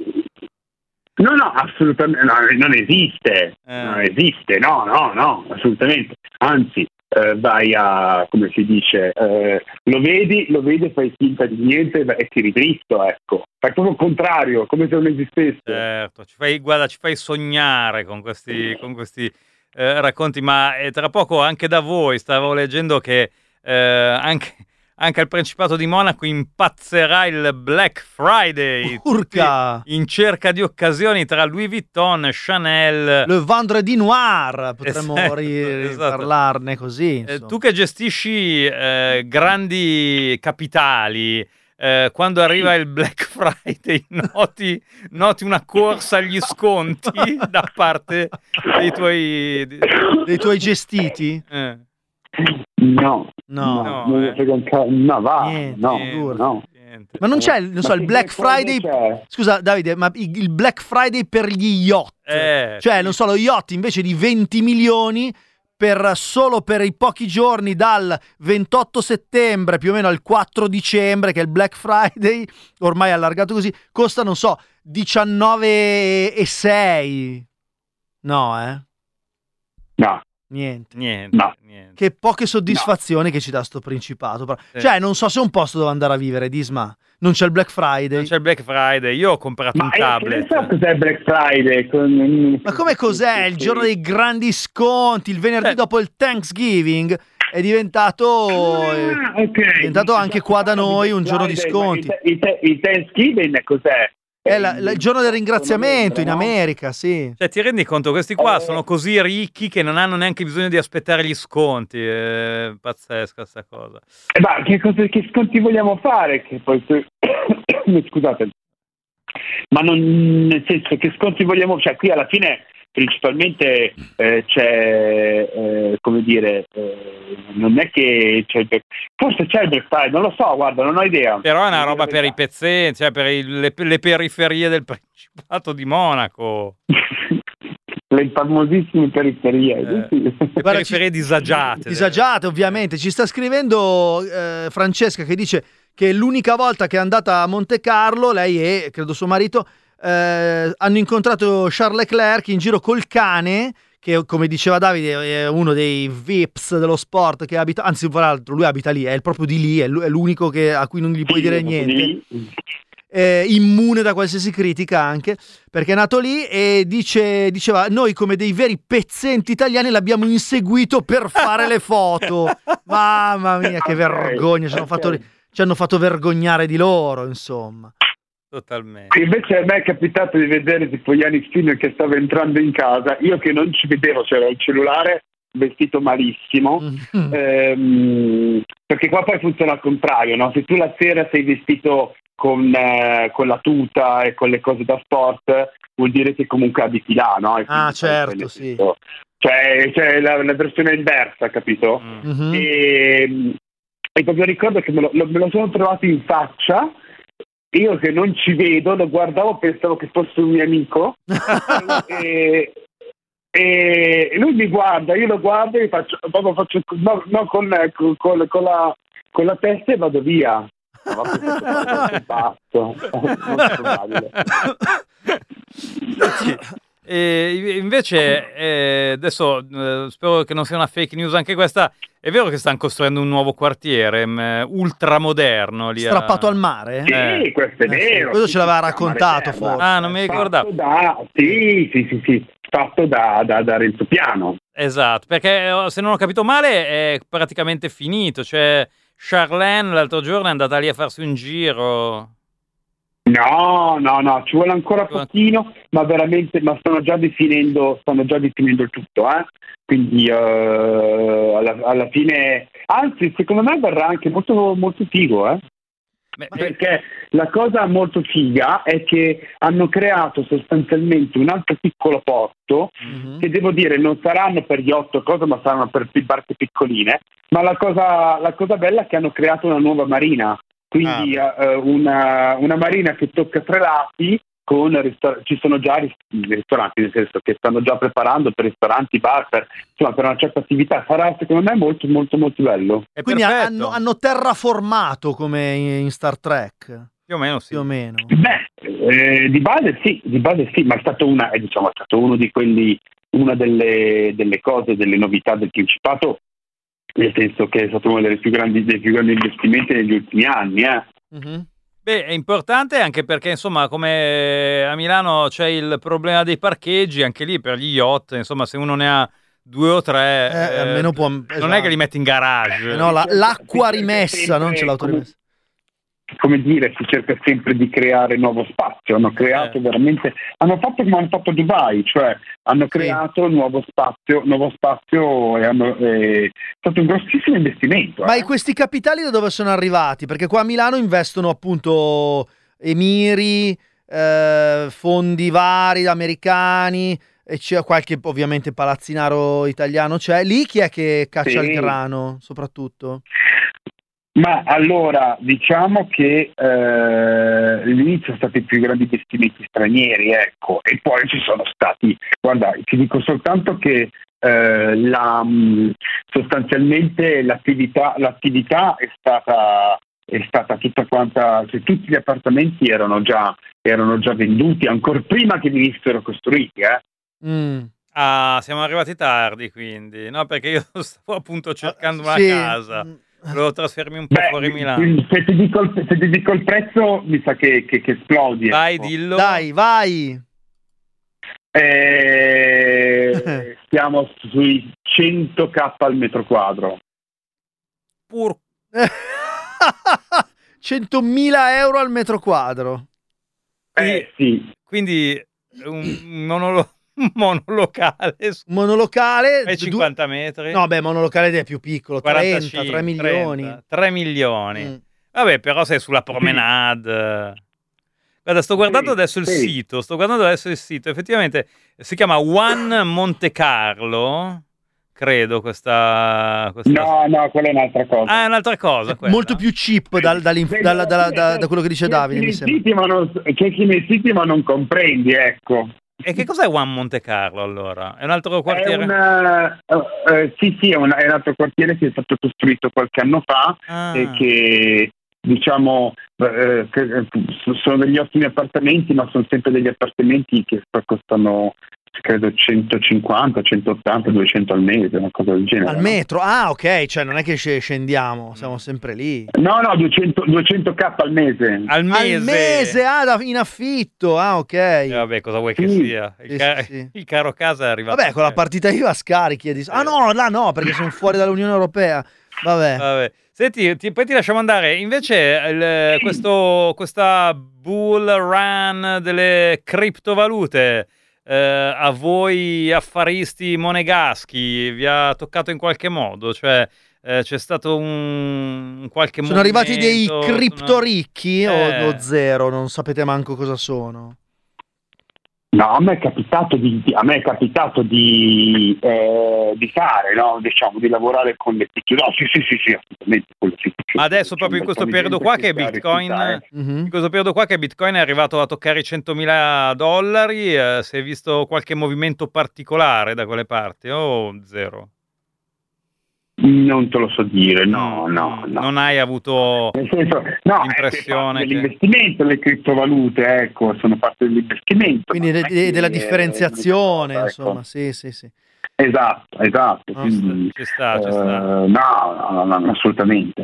No, no, assolutamente, no, non esiste, Eh. non esiste, no, no, no, assolutamente. Anzi, eh, vai a, come si dice, eh, lo vedi, lo vedi, fai finta di niente e tiri dritto, ecco. Fai proprio il contrario, come se non esistesse. Certo, ci fai, guarda, ci fai sognare con questi, con questi eh, racconti, ma eh, tra poco anche da voi stavo leggendo che eh, anche, anche al Principato di Monaco impazzerà il Black Friday. Urca! Tutti in cerca di occasioni tra Louis Vuitton, Chanel. Le vendredi noir, potremmo Esatto, ri- esatto. parlarne così. Eh, insomma. tu che gestisci eh, grandi capitali, eh, quando arriva il Black Friday noti, noti una corsa agli sconti da parte dei tuoi... di- Dei tuoi gestiti? eh, No, No. No, non eh. mi frega un ca- no, va, Niente, no, figurati. no. niente. Ma non c'è, il- non so, Ma il che Black cosa Friday... c'è? Scusa, Davide, ma il il Black Friday per gli yacht? Eh, Cioè, sì. non so, lo yacht invece di venti milioni per solo per i pochi giorni dal ventotto settembre più o meno al quattro dicembre, che è il Black Friday, ormai allargato così, costa, non so, diciannove e sei. No, eh? No, Niente. Niente, No. niente. niente. Che poche soddisfazioni che ci dà sto Principato. Però. Sì. Cioè, non so se è un posto dove andare a vivere, Disma. Non c'è il Black Friday. Non c'è il Black Friday. Io ho comprato Ma un eh, tablet. che ne so cos'è Black Friday? Con... Ma come cos'è? Il giorno dei grandi sconti, il venerdì Eh. dopo il Thanksgiving è diventato, eh, Ah, ok. è diventato anche qua da noi un giorno di Friday, sconti. ma Il, il, il Thanksgiving cos'è? È la- la- il giorno del ringraziamento in no? America, sì. Cioè, ti rendi conto? Questi qua Eh. sono così ricchi che non hanno neanche bisogno di aspettare gli sconti. È pazzesca sta cosa. Eh, ma che, cosa, che sconti vogliamo fare? Che poi se- Scusate, ma non, nel senso che sconti vogliamo, cioè qui alla fine principalmente eh, c'è eh, come dire eh, non è che c'è il Black- forse c'è il Black Friday, non lo so, guarda, non ho idea. Però è una roba per i pezzenti, cioè per il- le, le periferie del Principato di Monaco. Le famosissime periferie. Eh, sì. le Guarda, periferie ci- disagiate. Disagiate, ovviamente. Ci sta scrivendo eh, Francesca che dice che l'unica volta che è andata a Monte Carlo, lei e credo suo marito eh, hanno incontrato Charles Leclerc in giro col cane, che come diceva Davide è uno dei V I Ps dello sport che abita, anzi tra l'altro lui abita lì, è proprio di lì, è l'u- è l'unico che, a cui non gli puoi dire niente. Eh, immune da qualsiasi critica anche perché è nato lì e dice, diceva noi come dei veri pezzenti italiani l'abbiamo inseguito per fare le foto. Mamma mia che Ok, vergogna, ci hanno, ok. fatto, ci hanno fatto vergognare di loro, insomma. Totalmente. Invece a me è capitato di vedere tipo Yannick Sinner che stava entrando in casa, io che non ci vedevo, c'era il cellulare vestito malissimo, Mm. ehm, perché qua poi funziona al contrario, no? Se tu la sera sei vestito con, eh, con la tuta e con le cose da sport, vuol dire che comunque abiti là, no? E Ah, quindi, certo, nel sì. senso, Cioè, cioè la, la versione inversa, capito? Mm. Mhm. E, e proprio ricordo che me lo, lo- me lo sono trovato in faccia. Io che non ci vedo, lo guardavo, pensavo che fosse un mio amico e, e lui mi guarda, io lo guardo e faccio, proprio faccio no, no, con, con, con, con la, con la testa e vado via. No, ma questo è pazzo, non è probabile. E invece, eh, adesso eh, spero che non sia una fake news anche questa. È vero che stanno costruendo un nuovo quartiere mh, ultramoderno lì a- Strappato al mare? Sì, Eh. questo è Eh, sì. vero. Questo sì, ce l'aveva si chiama raccontato, Reserva. forse. Ah, non mi ricordavo. Fatto da, sì, sì, sì, sì, fatto da, da, da Renzo Piano. Esatto, perché eh, se non ho capito male è praticamente finito. Cioè, Charlene l'altro giorno è andata lì a farsi un giro. No, no, no, ci vuole ancora pochino, ma veramente, ma stanno già definendo, stanno già definendo il tutto, eh? Quindi eh, alla, alla fine, anzi, secondo me verrà anche molto, molto figo, eh? Beh, Perché la cosa molto figa è che hanno creato sostanzialmente un altro piccolo porto, Mhm. che devo dire non saranno per yacht o cosa, ma saranno per pi- barche piccoline, ma la cosa, la cosa bella è che hanno creato una nuova marina. Quindi Ah, eh, una, una marina che tocca tre lati, con ristor- ci sono già ris- ristoranti, nel senso che stanno già preparando per ristoranti, bar, per, insomma, per una certa attività. Sarà secondo me molto molto molto bello. è Quindi perfetto. hanno, hanno terraformato come in Star Trek, Più o meno sì. più o meno. Beh, eh, di base sì, di base sì, ma è stato una, eh, diciamo, è stato uno di quelli, una delle, delle cose, delle novità del Principato, nel senso che è stato uno dei più grandi, dei più grandi investimenti negli ultimi anni, eh. Mhm. Beh, è importante anche perché, insomma, come a Milano c'è il problema dei parcheggi, anche lì per gli yacht, insomma, se uno ne ha due o tre, Eh, almeno può- non esatto. è che li metti in garage. Eh, no, la- l'acqua Si cerca rimessa, sempre non c'è l'auto come- rimessa. Come dire, si cerca sempre di creare nuovo spazio. Hanno creato Eh. veramente, hanno fatto come hanno fatto a Dubai, cioè hanno creato nuovo spazio, nuovo spazio e hanno, eh, è stato un grossissimo investimento. Ma eh. e questi capitali da dove sono arrivati? Perché qua a Milano investono appunto emiri, eh, fondi vari americani, e c'è qualche ovviamente palazzinaro italiano c'è. Lì chi è che caccia Sì. il grano, soprattutto? Ma allora diciamo che eh, all'inizio sono stati i più grandi investimenti stranieri, ecco, e poi ci sono stati, guarda, ti dico soltanto che eh, la, mh, sostanzialmente l'attività, l'attività è stata è stata tutta quanta, cioè tutti gli appartamenti erano già erano già venduti ancora prima che venissero costruiti, eh. Mm. Ah, siamo arrivati tardi quindi, no? Perché io stavo appunto cercando una Sì. casa, volevo trasferirmi un po' Beh, fuori Milano. se ti, dico il, se ti dico il prezzo mi sa che, che, che esplodi. Vai, ecco. dillo. Dai, vai. Eh, siamo sui cento k al metro quadro. Pur... centomila euro al metro quadro. Eh sì. Quindi un monolo- un monolocale su Monolocale. e cinquanta metri. No, beh, monolocale è più piccolo. trenta, quarantacinque, tre milioni. trenta, tre milioni. Mm. Vabbè, però sei sulla promenade. Guarda, sto guardando Sì, adesso il sì. sito, sto guardando adesso il sito, effettivamente si chiama One Monte Carlo, credo questa... questa... No, no, quella è un'altra cosa. Ah, è un'altra cosa quella. Molto più cheap dal- dall'inf- dalla- dalla- da, da quello che dice Davide, mi C'è sembra. chi nei siti, ma non, c'è chi nei siti ma non comprendi, ecco. E che cos'è One Monte Carlo allora? È un altro quartiere? È una, eh, eh, sì, sì, è, una- è un altro quartiere che è stato costruito qualche anno fa Ah. e che diciamo eh, che, eh, sono degli ottimi appartamenti, ma sono sempre degli appartamenti che costano credo centocinquanta, centottanta, duecento al mese, una cosa del genere. Al no? metro? Ah, ok, cioè non è che sc- scendiamo, siamo sempre lì. No, no, duecento, duecento k al mese. Al mese? Al mese, ah, da- in affitto, ah, ok. Eh, vabbè, cosa vuoi che Sì. sia? Il, Sì, ca- sì, sì. il caro casa è arrivato. Vabbè, con la partita I V A scarichi e dis- Ah no, là no, perché sono fuori dall'Unione Europea. Vabbè. Vabbè. Senti, ti- poi ti lasciamo andare. Invece, il- questo, questa bull run delle criptovalute, eh, a voi affaristi monegaschi, vi ha toccato in qualche modo? Cioè, eh, c'è stato un, un qualche Sono arrivati dei movimento, criptoricchi sono- Eh. o, o zero, non sapete manco cosa sono. No, a me è capitato di, di- a me è capitato di, eh, di fare, no? Diciamo, di lavorare con le cripto. No, sì, sì, sì, sì, assolutamente. quello sì, sì, Ma adesso c'è proprio in un bel questo po' di periodo gente qua che sta a Bitcoin, reclutare. Mhm. in questo periodo qua che Bitcoin è arrivato a toccare i centomila dollari, eh, si è visto qualche movimento particolare da quelle parti o zero? Non te lo so dire, no, no, no. Non hai avuto Nel senso, no, l'impressione è che... dell'investimento, le criptovalute, ecco, sono parte dell'investimento. Quindi ma de- non è de- che- della differenziazione, ecco. insomma, sì, sì, sì. Esatto, esatto. No, quindi, Ci sta, ci eh, sta. no, no, no, no, assolutamente.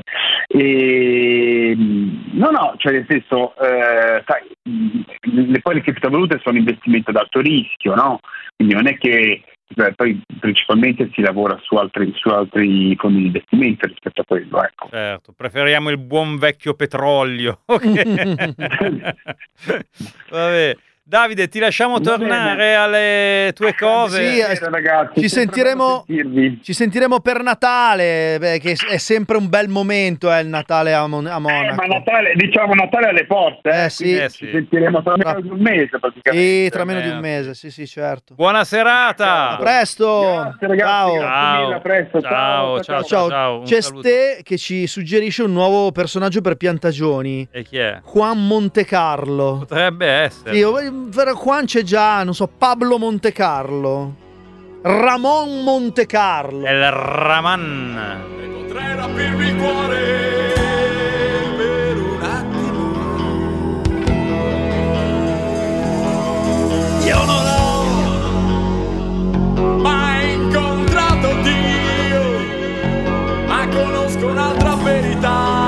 E, no, no, cioè nel senso, eh, sai, mh, le, poi le criptovalute sono investimento ad alto rischio, no? Quindi non è che beh, poi principalmente si lavora su altri, su altri fondi di investimento rispetto a quello, ecco. Certo, preferiamo il buon vecchio petrolio. Ok. Vabbè. Davide, ti lasciamo Va tornare bene. alle tue cose. Sì, Bene, ragazzi, ci sempre sentiremo- bello sentirvi. Ci sentiremo per Natale, beh, che è sempre un bel momento, eh, il Natale a, Mon- a Eh, Monaco. ma Natale, diciamo Natale alle porte, eh, Eh, sì. quindi Eh, ci sì. sentiremo tra meno di un mese praticamente. Sì, tra meno di un mese, sì, sì, certo. Buona serata. A presto. Grazie, ragazzi, Ciao. grazie mille, a presto. Ciao, Ciao, ciao, Ciao, ciao. Un c'è saluto. Ste che ci suggerisce un nuovo personaggio per Piantagioni, E chi è? Juan Montecarlo. Potrebbe essere. Sì, per Juan c'è già, non so, Pablo Montecarlo, Ramon Montecarlo. El Raman. Potrei rapirmi il cuore per un attimo. Io non ho mai incontrato Dio, ma conosco un'altra verità.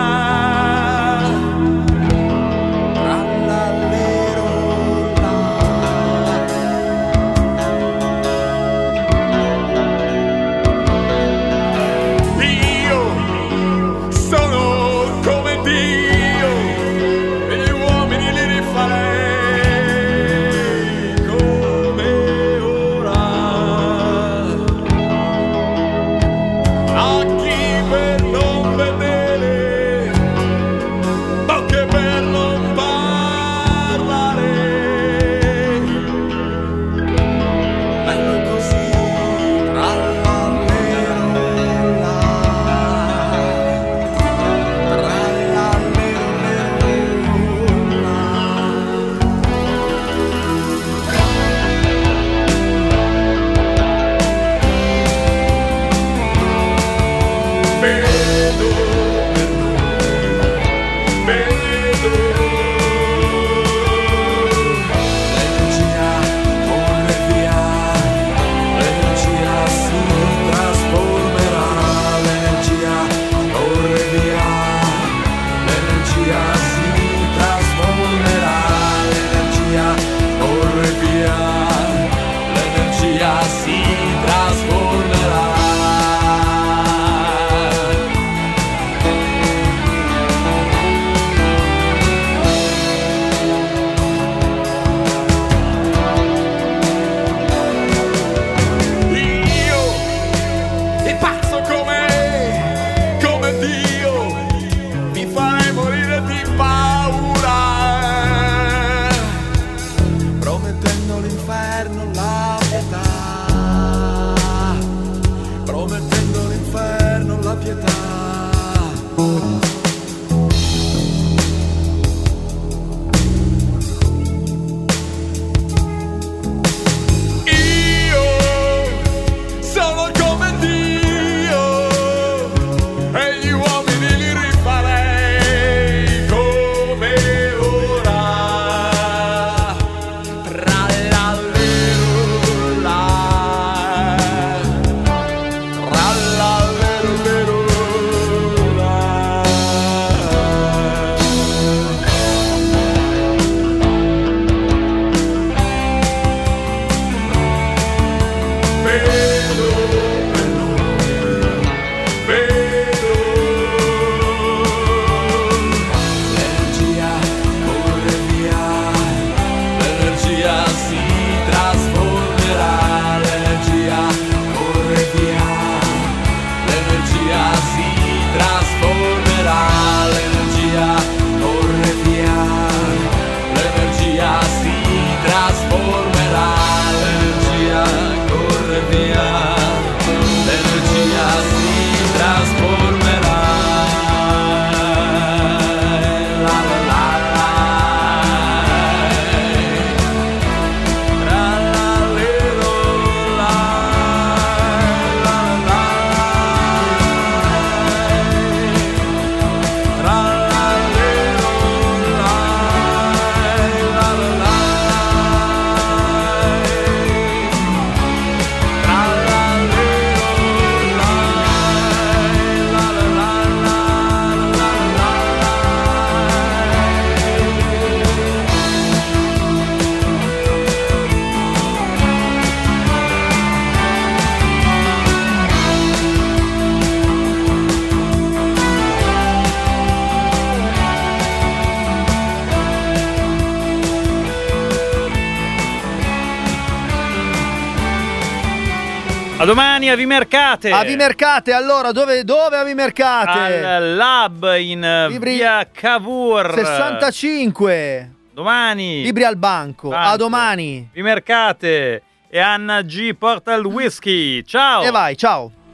Io sono come Dio e gli uomini li rifarei pietà. Io sono come Dio e gli uomini li rifarei come ora. Trallallero la, trallallero lero la. Vedo per noi, vedo l'energia corre via, l'energia si trasformerà, l'energia corre via, l'energia si trasformerà, l'energia corre via, l'energia si trasformerà, l'energia corre via, l'energia si trasformerà. La la la la. Trallallero la, la la la. Trallallero la, la la la. A domani a Vimercate. A Vimercate, allora, dove, dove a Vimercate? Al Lab in eh, Libri- via Cavour. sessantacinque. Domani. Libri al banco. A Banco. domani. Vimercate. E Anna G porta il whisky. Ciao. E vai, ciao.